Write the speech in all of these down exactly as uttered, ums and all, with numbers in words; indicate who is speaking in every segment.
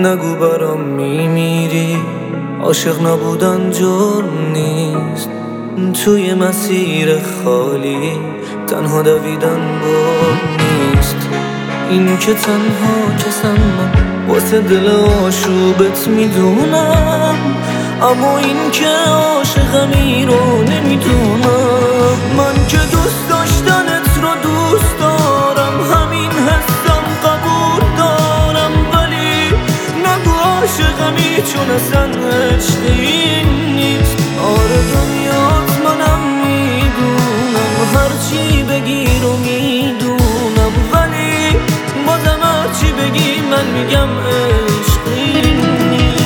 Speaker 1: نگو برام میمیری، عاشق نبودن جرم نیست. توی مسیر خالی تنها دویدن بار نیست. این که تنها کسم من واسه دل آشوبت میدونم، اما این که عاشقمی رو نمیدونم. من که دوست داشتنت رو دوست دارم، همین حسم قبول دارم، ولی نگو عاشقمی چون اصلا عشقی نیست. آره دنیات منم میدونم، هرچی بگی رو میدونم، ولی بازم هرچی بگی من میگم عشقی نیست.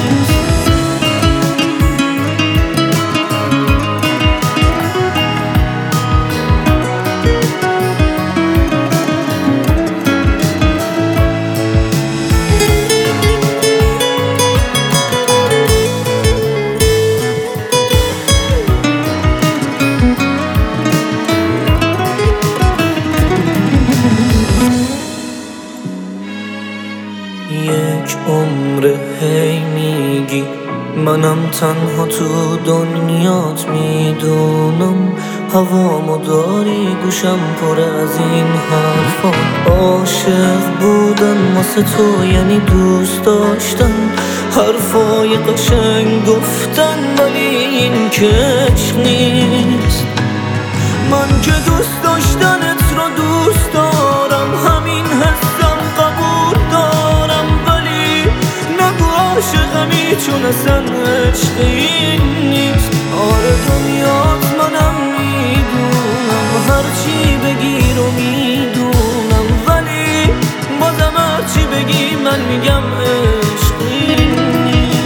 Speaker 1: یک عمر هی میگی منم تنها تو دنیات میدونم، هوامو داری گوشم پر از این حرفا. عاشق بودن واسه تو یعنی دوست داشتن، حرفای قشنگ گفتن، ولی این که عشق نیست. من که دوست داشتنت رو دوست دارم، همین حسم قبول دارم، ولی نگو عاشقمی چون اصلا عشقی نیست. آره دنیات منم میدونم، هرچی بگی رو میدونم، ولی بازم هرچی بگی من میگم عشقی نیست.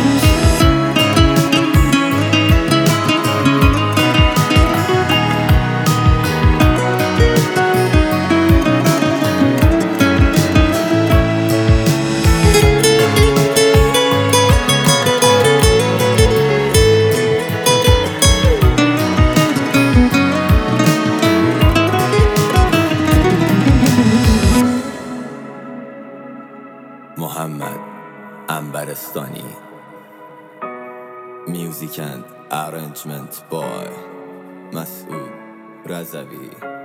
Speaker 2: محمد عنبرستانی. Music and arrangement by مسعود رضوی.